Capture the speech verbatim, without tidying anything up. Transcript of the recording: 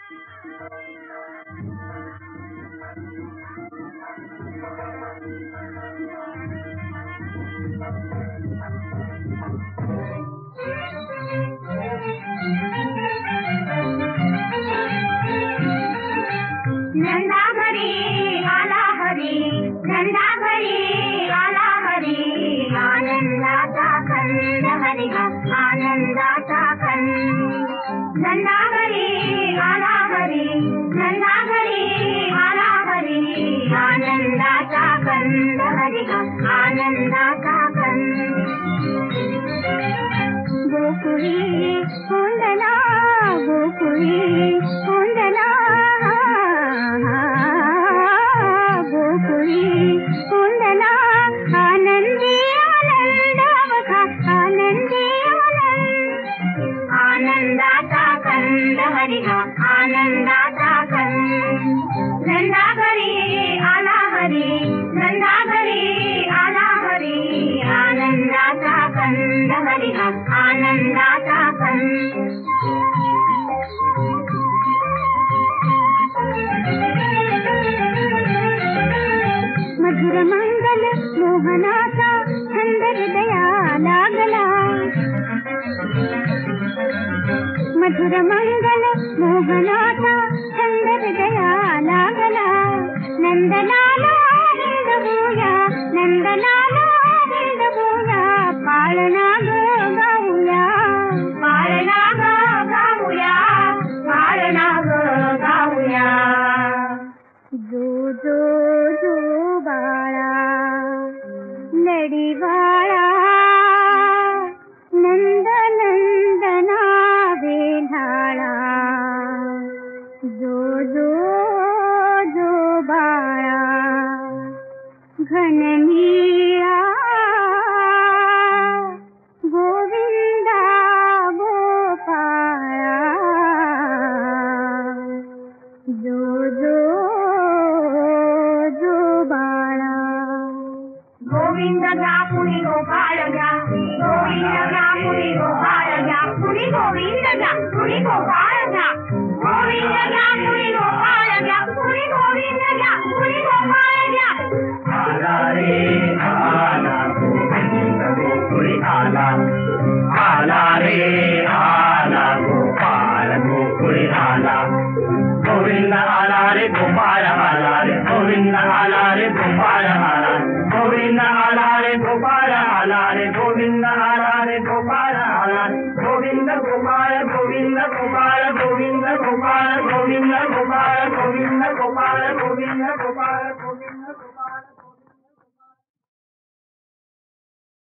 नंदा घरी आला हरी, नंदा घरी आला हरी, आनंदाचा खंड हरी हा आनंदाचा खंड. नंदा घरी आला हरी, नंदा घरी आला हरी, आनंदाचा खंड हरी हा आनंदाचा खंड. गोकुळी कोंडला, गोकुळी कोंडला, गोकुळी कोंडला, आनंदी आनंद बघा आनंदी आनंद. आनंदाचा खंड हरी हा आनंदाचा खंड. नंदा घरी आला हरी, नंदा घरी आला हरी, आनंदाचा खंड हरी हा आनंदाचा खंड. मधुर मंगल मोहनाचा छंद हृदया लागला, मधुर मंगल मोहनाचा छंद हृदया लागला. नंदलाला हिंदवूया, नंदलाला हिंदवूया, पाळणा ग गाऊया, पाळणा ग गाऊया, पाळणा ग गाऊया. जो जो जो बाळा लडी बाळा, नंद नंदना वेढाळा. जो जो जो बाळा घननीळा, गोविंदा गोपाळा. जो जो गोविंद घ्या पुरी गोपाळ घ्या, गोविंद घ्या पुरी गोपाळ घ्या, पुरी गोविंद घ्या पुरी गोपाळ घ्या, गोविंद घ्या पुरी गोपाळ घ्या, पुरी गोविंद घ्या पुरी गोपाळ घ्या. आला रे आला गोविंद गोकुळी आला, आला रे आला गोपाळ गोकुळी आला. गोविंद आला रे गोपाळ आला रे, गोविंद आला रे गोपाळ आला, गोविंद आला रे गोपाळ आला रे, गोविंद आला रे गोपाळ आला. गोविंद गोपाळ गोविंद गोपाळ, गोविंद गोपाळ गोविंद गोपाळ, गोविंद गोपाळ गोविंद गोपाळ, गोविंद गोपाळ.